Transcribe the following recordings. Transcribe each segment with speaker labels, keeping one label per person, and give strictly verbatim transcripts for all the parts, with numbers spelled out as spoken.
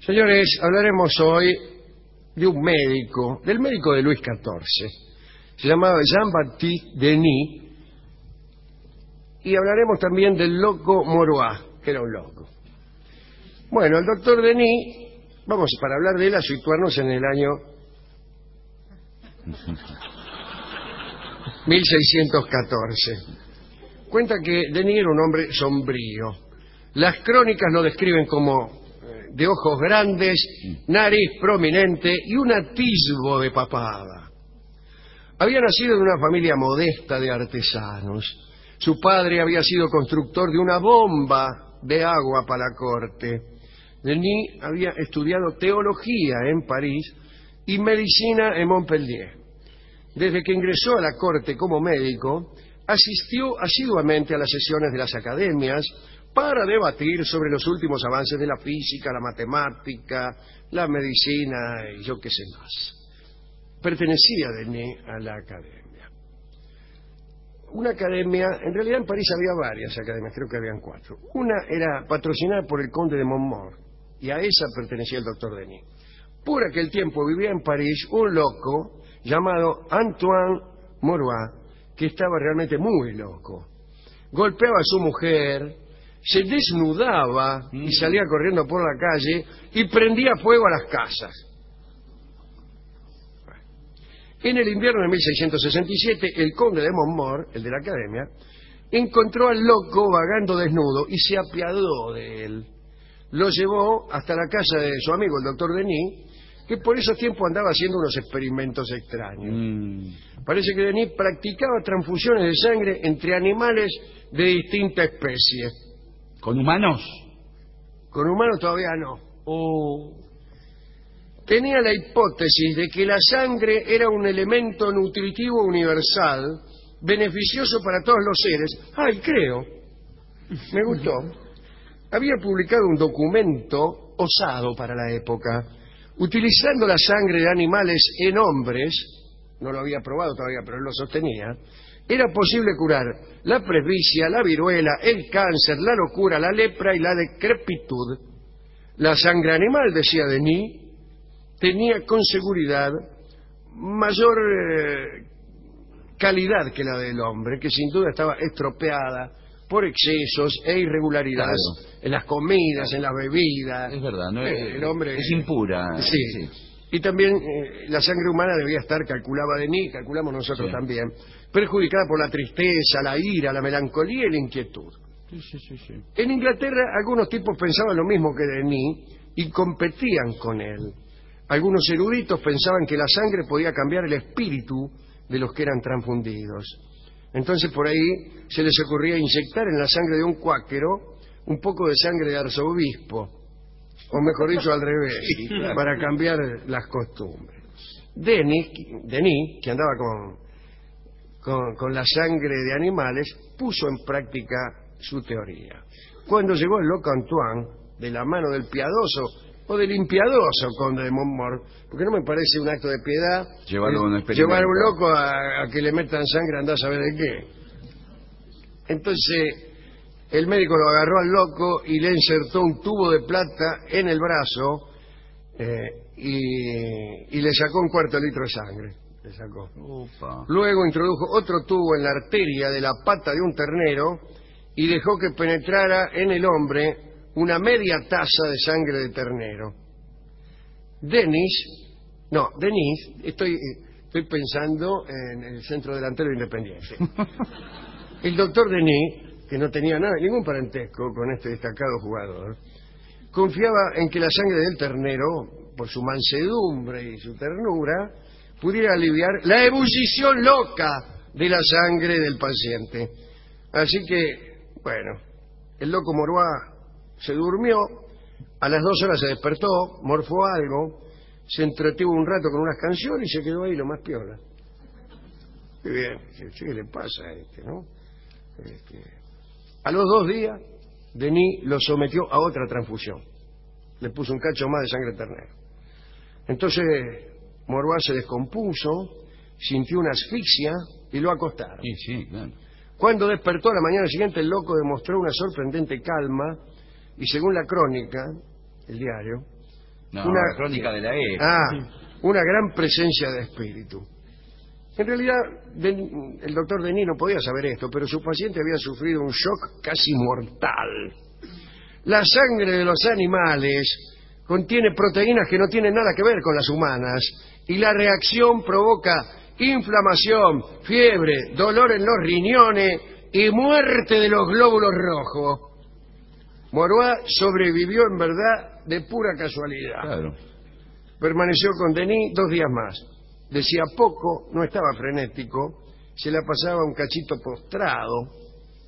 Speaker 1: Señores, hablaremos hoy de un médico, del médico de Luis catorce. Se llamaba Jean-Baptiste Denis. Y hablaremos también del loco Morois, que era un loco. Bueno, el doctor Denis, vamos para hablar de él a situarnos en el año mil seiscientos catorce. Cuenta que Denis era un hombre sombrío. Las crónicas lo describen como de ojos grandes, nariz prominente y un atisbo de papada. Había nacido en una familia modesta de artesanos. Su padre había sido constructor de una bomba de agua para la corte. Denis había estudiado teología en París y medicina en Montpellier. Desde que ingresó a la corte como médico, asistió asiduamente a las sesiones de las academias para debatir sobre los últimos avances de la física, la matemática, la medicina y yo qué sé más. Pertenecía Denis a la academia. Una academia, en realidad en París había varias academias, creo que habían cuatro. Una era patrocinada por el conde de Montmort, y a esa pertenecía el doctor Denis. Por aquel tiempo vivía en París un loco llamado Antoine Morois, que estaba realmente muy loco. Golpeaba a su mujer, se desnudaba y salía corriendo por la calle y prendía fuego a las casas. En el invierno de mil seiscientos sesenta y siete, el conde de Montmort, el de la academia, encontró al loco vagando desnudo y se apiadó de él. Lo llevó hasta la casa de su amigo, el doctor Denis, que por esos tiempos andaba haciendo unos experimentos extraños. Mm. Parece que Denis practicaba transfusiones de sangre entre animales de distinta especie.
Speaker 2: ¿Con humanos?
Speaker 1: Con humanos todavía no.
Speaker 2: Oh.
Speaker 1: Tenía la hipótesis de que la sangre era un elemento nutritivo universal, beneficioso para todos los seres. ¡Ay, creo! Me gustó. Había publicado un documento osado para la época, utilizando la sangre de animales en hombres, no lo había probado todavía, pero él lo sostenía, era posible curar la presbicia, la viruela, el cáncer, la locura, la lepra y la decrepitud. La sangre animal, decía Denis, tenía con seguridad mayor eh, calidad que la del hombre, que sin duda estaba estropeada por excesos e irregularidades, claro, en las comidas, en las bebidas.
Speaker 2: Es verdad, no
Speaker 1: eh, el hombre
Speaker 2: es impura.
Speaker 1: Sí. sí. Y también eh, la sangre humana debía estar, calculaba Denis, calculamos nosotros sí. también, perjudicada por la tristeza, la ira, la melancolía y la inquietud.
Speaker 2: Sí, sí, sí, sí.
Speaker 1: En Inglaterra algunos tipos pensaban lo mismo que Denis y competían con él. Algunos eruditos pensaban que la sangre podía cambiar el espíritu de los que eran transfundidos. Entonces por ahí se les ocurría inyectar en la sangre de un cuáquero un poco de sangre de arzobispo, o mejor dicho al revés, sí, claro, para cambiar las costumbres. Denis, Denis que andaba con, con, con la sangre de animales, puso en práctica su teoría. Cuando llegó el loco Antoine, de la mano del piadoso o del impiadoso conde de Montmort, porque no me parece un acto de piedad
Speaker 2: llevarlo a un
Speaker 1: eh, llevar a un loco a, a que le metan sangre, andá a saber de qué. Entonces el médico lo agarró al loco y le insertó un tubo de plata en el brazo eh, y, y le sacó un cuarto de litro de sangre. Le sacó. Upa. Luego introdujo otro tubo en la arteria de la pata de un ternero y dejó que penetrara en el hombre una media taza de sangre de ternero. Denis, no, Denis, estoy, estoy pensando en el centro delantero Independiente. El doctor Denis, que no tenía nada, ningún parentesco con este destacado jugador, confiaba en que la sangre del ternero, por su mansedumbre y su ternura, pudiera aliviar la ebullición loca de la sangre del paciente. Así que, bueno, el loco Morois se durmió, a las dos horas se despertó, morfó algo, se entretuvo un rato con unas canciones y se quedó ahí lo más piola. Qué bien, ¿qué le pasa a este, no? Este, a los dos días, Denis lo sometió a otra transfusión. Le puso un cacho más de sangre de ternero. Entonces, Morois se descompuso, sintió una asfixia y lo acostaron.
Speaker 2: Sí, sí, claro.
Speaker 1: Cuando despertó a la mañana siguiente, el loco demostró una sorprendente calma y, según la crónica, el diario,
Speaker 2: No,
Speaker 1: una
Speaker 2: la crónica de la E.
Speaker 1: Ah, una gran presencia de espíritu. En realidad, Den- el doctor Denis no podía saber esto, pero su paciente había sufrido un shock casi mortal. La sangre de los animales contiene proteínas que no tienen nada que ver con las humanas y la reacción provoca inflamación, fiebre, dolor en los riñones y muerte de los glóbulos rojos. Morois sobrevivió en verdad de pura casualidad.
Speaker 2: Claro.
Speaker 1: Permaneció con Denis dos días más. Decía poco, no estaba frenético, se la pasaba un cachito postrado.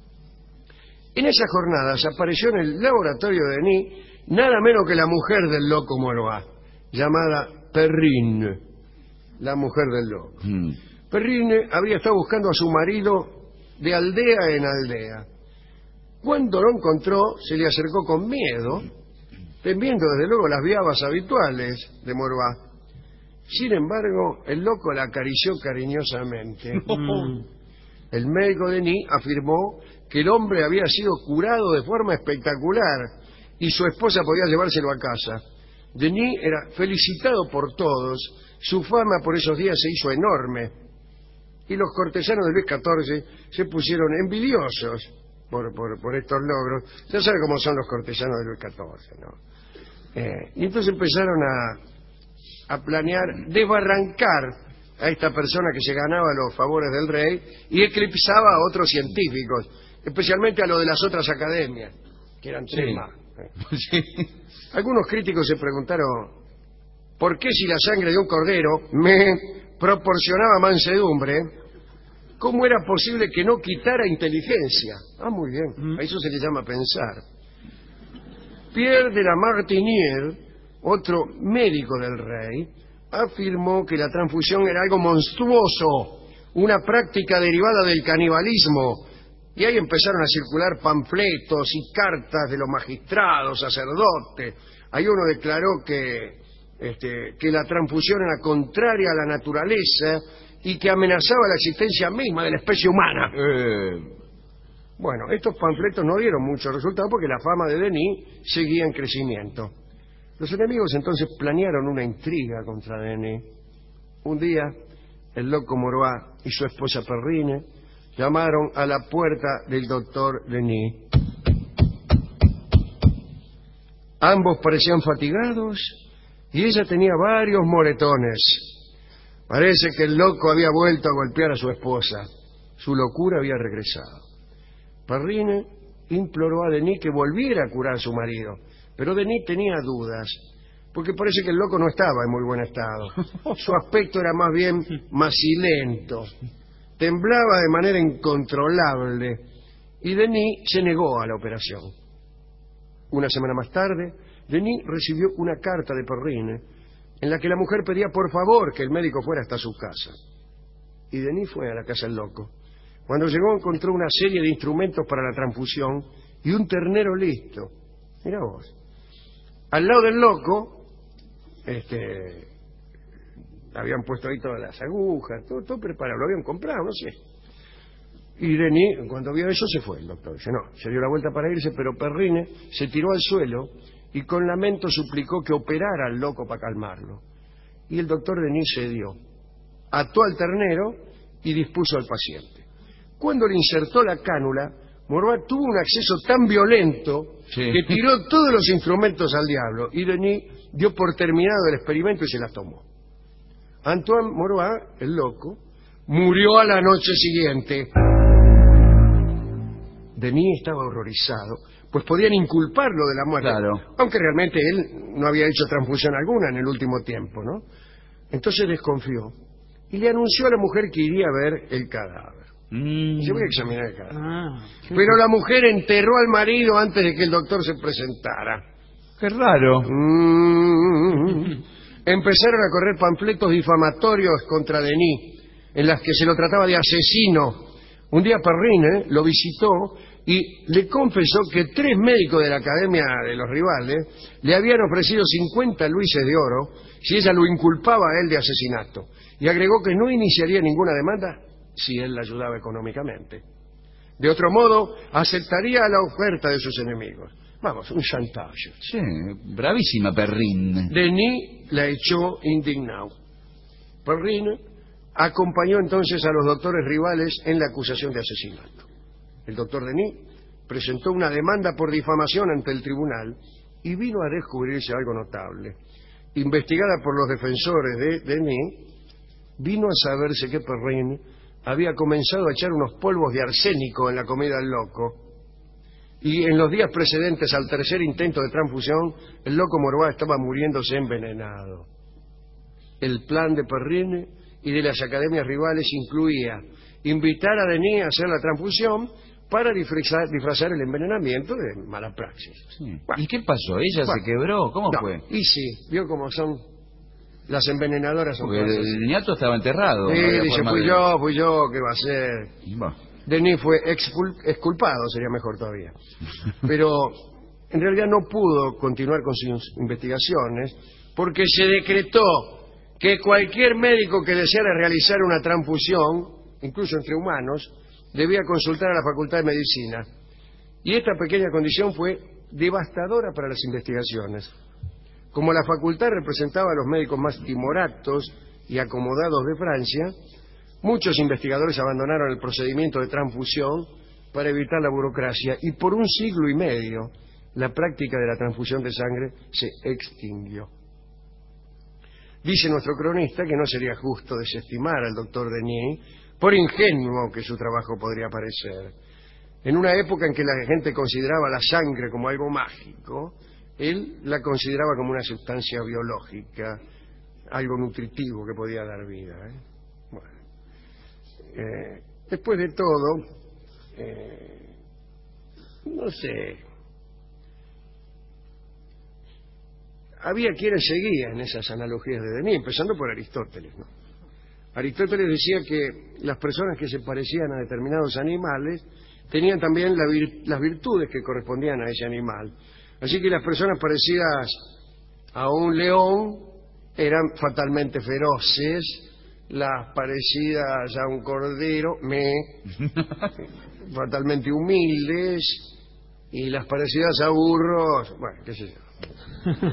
Speaker 1: En esas jornadas apareció en el laboratorio de Denis nada menos que la mujer del loco Morois, llamada Perrine, la mujer del loco.
Speaker 2: Mm.
Speaker 1: Perrine había estado buscando a su marido de aldea en aldea. Cuando lo encontró, se le acercó con miedo, temiendo desde luego las viabas habituales de Morois. Sin embargo, el loco la acarició cariñosamente. Mm. El médico Denis afirmó que el hombre había sido curado de forma espectacular y su esposa podía llevárselo a casa. Denis era felicitado por todos, su fama por esos días se hizo enorme y los cortesanos de Luis catorce se pusieron envidiosos por, por, por estos logros. Ya sabe cómo son los cortesanos de Luis catorce, ¿no? Eh, y entonces empezaron a, a planear desbarrancar a esta persona que se ganaba los favores del rey y eclipsaba a otros científicos, especialmente a los de las otras academias, que eran tres
Speaker 2: Sí.
Speaker 1: más.
Speaker 2: Sí.
Speaker 1: Algunos críticos se preguntaron por qué si la sangre de un cordero me proporcionaba mansedumbre, ¿cómo era posible que no quitara inteligencia? Ah, muy bien, a eso se le llama pensar. Pierre de la Martinière, otro médico del rey, afirmó que la transfusión era algo monstruoso, una práctica derivada del canibalismo, y ahí empezaron a circular panfletos y cartas de los magistrados, sacerdotes. Ahí uno declaró que, este, que la transfusión era contraria a la naturaleza y que amenazaba la existencia misma de la especie humana.
Speaker 2: Eh,
Speaker 1: Bueno, estos panfletos no dieron mucho resultado porque la fama de Denis seguía en crecimiento. Los enemigos entonces planearon una intriga contra Denis. Un día, el loco Morois y su esposa Perrine llamaron a la puerta del doctor Denis. Ambos parecían fatigados y ella tenía varios moretones. Parece que el loco había vuelto a golpear a su esposa. Su locura había regresado. Perrine imploró a Denis que volviera a curar a su marido, pero Denis tenía dudas, porque parece que el loco no estaba en muy buen estado. Su aspecto era más bien macilento, temblaba de manera incontrolable, y Denis se negó a la operación. Una semana más tarde, Denis recibió una carta de Perrine, en la que la mujer pedía por favor que el médico fuera hasta su casa. Y Denis fue a la casa del loco. Cuando llegó encontró una serie de instrumentos para la transfusión y un ternero listo. Mira vos. Al lado del loco, este, habían puesto ahí todas las agujas, todo, todo preparado, lo habían comprado, no sé. Y Denis, cuando vio eso, se fue el doctor. Dice, no, se dio la vuelta para irse, pero Perrine se tiró al suelo y con lamento suplicó que operara al loco para calmarlo. Y el doctor Denis cedió. Ató al ternero y dispuso al paciente. Cuando le insertó la cánula, Morois tuvo un acceso tan violento
Speaker 2: Sí.
Speaker 1: que tiró todos los instrumentos al diablo y Denis dio por terminado el experimento y se las tomó. Antoine Morois, el loco, murió a la noche siguiente. Denis estaba horrorizado, pues podían inculparlo de la muerte,
Speaker 2: Claro.
Speaker 1: aunque realmente él no había hecho transfusión alguna en el último tiempo, ¿no? Entonces desconfió y le anunció a la mujer que iría a ver el cadáver.
Speaker 2: mm.
Speaker 1: Yo voy a examinar el cadáver.
Speaker 2: Ah, qué,
Speaker 1: Pero la mujer enterró al marido antes de que el doctor se presentara.
Speaker 2: qué raro.
Speaker 1: Mm. Empezaron a correr panfletos difamatorios contra Denis, en las que se lo trataba de asesino. Un día Perrine lo visitó y le confesó que tres médicos de la Academia de los Rivales le habían ofrecido cincuenta luises de oro si ella lo inculpaba a él de asesinato. Y agregó que no iniciaría ninguna demanda si él la ayudaba económicamente. De otro modo, aceptaría la oferta de sus enemigos. Vamos, un chantaje.
Speaker 2: Sí, bravísima Perrin.
Speaker 1: Denis la echó indignado. Perrin acompañó entonces a los doctores rivales en la acusación de asesinato. El doctor Denis presentó una demanda por difamación ante el tribunal y vino a descubrirse algo notable. Investigada por los defensores de Denis, vino a saberse que Perrin había comenzado a echar unos polvos de arsénico en la comida del loco, y en los días precedentes al tercer intento de transfusión, el loco Morvá estaba muriéndose envenenado. El plan de Perrin y de las academias rivales incluía invitar a Denis a hacer la transfusión para disfrazar, disfrazar el envenenamiento de mala praxis.
Speaker 2: Sí.
Speaker 1: Bueno.
Speaker 2: ¿Y qué pasó? ¿Ella
Speaker 1: Bueno.
Speaker 2: se quebró? ¿Cómo
Speaker 1: No,
Speaker 2: fue?
Speaker 1: y sí, vio cómo son las envenenadoras. Son
Speaker 2: Porque
Speaker 1: todas
Speaker 2: el,
Speaker 1: así.
Speaker 2: el niñato estaba enterrado.
Speaker 1: Sí,
Speaker 2: no había
Speaker 1: dice,
Speaker 2: forma
Speaker 1: fui
Speaker 2: de-
Speaker 1: yo, fui yo, ¿qué va a ser?
Speaker 2: Bueno.
Speaker 1: Denis fue expul- exculpado, sería mejor todavía. Pero en realidad no pudo continuar con sus investigaciones porque se decretó que cualquier médico que deseara realizar una transfusión, incluso entre humanos, debía consultar a la Facultad de Medicina. Y esta pequeña condición fue devastadora para las investigaciones. Como la facultad representaba a los médicos más timoratos y acomodados de Francia, muchos investigadores abandonaron el procedimiento de transfusión para evitar la burocracia y por un siglo y medio la práctica de la transfusión de sangre se extinguió. Dice nuestro cronista que no sería justo desestimar al doctor Denis, por ingenuo que su trabajo podría parecer. En una época en que la gente consideraba la sangre como algo mágico, él la consideraba como una sustancia biológica, algo nutritivo que podía dar vida. ¿eh? Bueno. Eh, después de todo, eh, no sé, había quienes seguían esas analogías de Denis, empezando por Aristóteles, ¿no? Aristóteles decía que las personas que se parecían a determinados animales tenían también la vir- las virtudes que correspondían a ese animal. Así que las personas parecidas a un león eran fatalmente feroces, las parecidas a un cordero, me, fatalmente humildes, y las parecidas a burros, bueno, qué sé yo.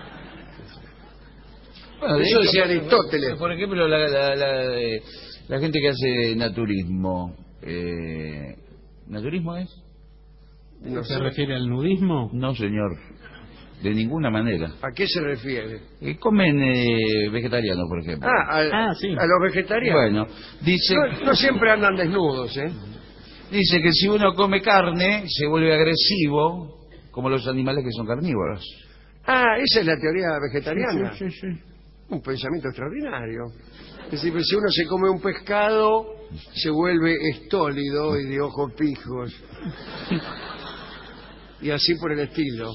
Speaker 2: Bueno, de
Speaker 1: Eso
Speaker 2: hecho,
Speaker 1: decía
Speaker 2: por-
Speaker 1: Aristóteles.
Speaker 2: Por ejemplo, la, la, la, eh, la gente que hace naturismo. Eh, ¿Naturismo es?
Speaker 1: No
Speaker 3: ¿Se
Speaker 1: sé.
Speaker 3: refiere al nudismo?
Speaker 2: No, señor. De ninguna manera.
Speaker 1: ¿A qué se refiere?
Speaker 2: Eh, comen eh, vegetarianos, por ejemplo.
Speaker 1: Ah, a,
Speaker 3: Ah, sí.
Speaker 1: a los vegetarianos.
Speaker 2: Bueno, dice,
Speaker 1: No, no siempre andan desnudos, ¿eh?
Speaker 2: dice que si uno come carne, se vuelve agresivo, como los animales que son carnívoros.
Speaker 1: Ah, esa es la teoría vegetariana.
Speaker 2: Sí, sí, sí.
Speaker 1: Un pensamiento extraordinario. Es decir, pues, si uno se come un pescado, se vuelve estólido y de ojos pijos. Y así por el estilo.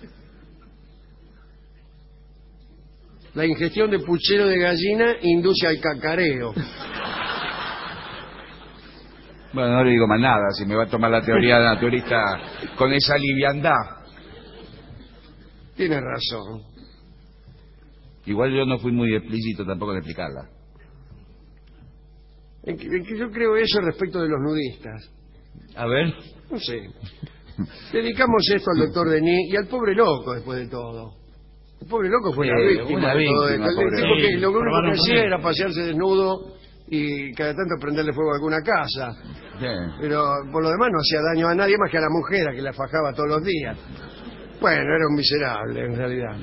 Speaker 1: La ingestión de puchero de gallina induce al cacareo.
Speaker 2: Bueno, no le digo más nada, si me va a tomar la teoría naturista con esa liviandad.
Speaker 1: Tiene razón.
Speaker 2: Igual yo no fui muy explícito tampoco en explicarla.
Speaker 1: En que, en que yo creo eso respecto de los nudistas.
Speaker 2: A ver.
Speaker 1: No sé. Dedicamos esto al doctor Denis y al pobre loco después de todo. El pobre loco fue la
Speaker 2: Sí,
Speaker 1: víctima
Speaker 2: una
Speaker 1: de todo
Speaker 2: víctima,
Speaker 1: esto. El
Speaker 2: pobre
Speaker 1: tipo que
Speaker 3: loco.
Speaker 1: lo único que
Speaker 3: Probaron con
Speaker 1: hacía
Speaker 3: él.
Speaker 1: era pasearse desnudo y cada tanto prenderle fuego a alguna casa.
Speaker 2: Sí.
Speaker 1: Pero por lo demás no hacía daño a nadie más que a la mujer, a que la fajaba todos los días. Bueno, era un miserable en realidad.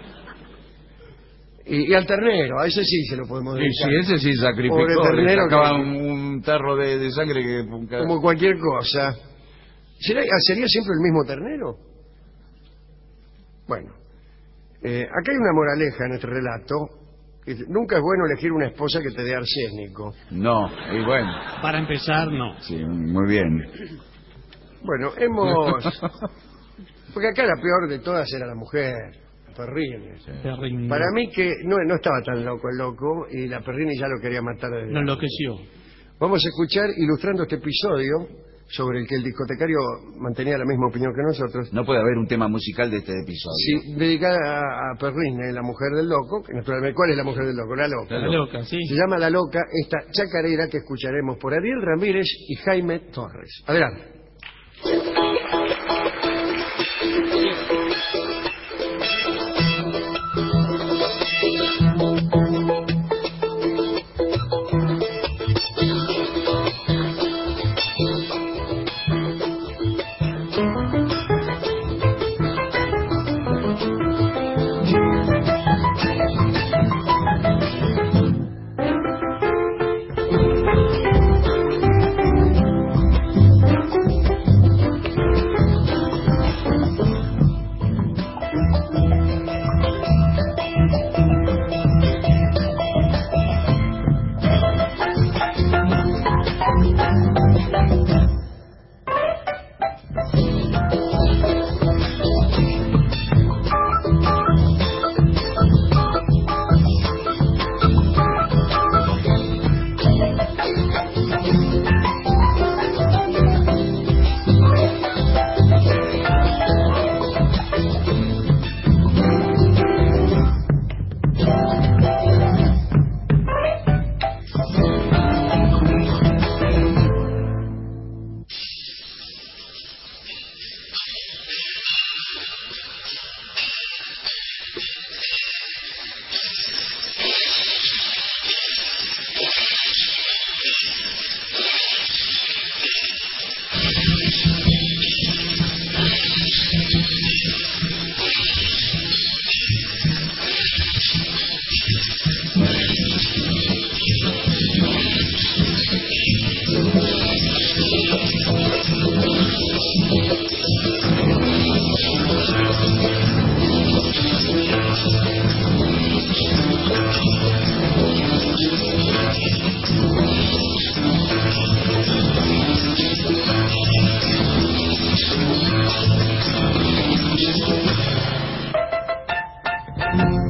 Speaker 1: Y, y al ternero, a ese sí se lo podemos
Speaker 2: Sí,
Speaker 1: dedicar.
Speaker 2: sí, ese sí sacrificó,
Speaker 1: Pobre
Speaker 2: le
Speaker 1: ternero
Speaker 2: sacaba
Speaker 1: que-
Speaker 2: un, un tarro de, de sangre que...
Speaker 1: Como cualquier cosa. ¿Será- ¿Sería siempre el mismo ternero? Bueno, eh, acá hay una moraleja en este relato. Que nunca es bueno elegir una esposa que te dé arsénico.
Speaker 2: No, y bueno,
Speaker 3: Para empezar, no.
Speaker 2: sí, muy bien.
Speaker 1: Bueno, hemos... Porque acá la peor de todas era la mujer, Perrine.
Speaker 3: Terrible.
Speaker 1: Para mí que no, no estaba tan loco el loco y la Perrine ya lo quería matar desde
Speaker 3: Lo
Speaker 1: antes.
Speaker 3: enloqueció.
Speaker 1: Vamos a escuchar, ilustrando este episodio, sobre el que el discotecario mantenía la misma opinión que nosotros,
Speaker 2: No puede haber un tema musical de este episodio.
Speaker 1: sí, dedicada a, a Perrine, la mujer del loco, que naturalmente, ¿cuál es la mujer del loco? La loca.
Speaker 3: La loca, sí.
Speaker 1: Se llama La Loca, esta chacarera que escucharemos por Ariel Ramírez y Jaime Torres. Adelante.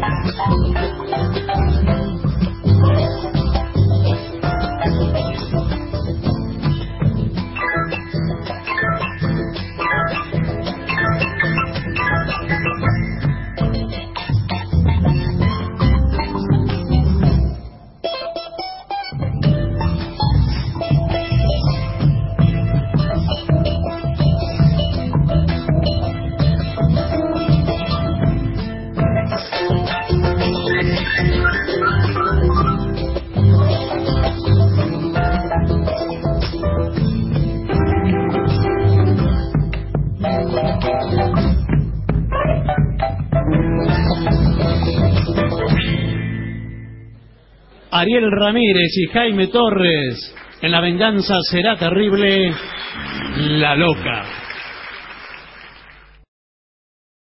Speaker 3: Ariel Ramírez y Jaime Torres, en La venganza será terrible, La loca.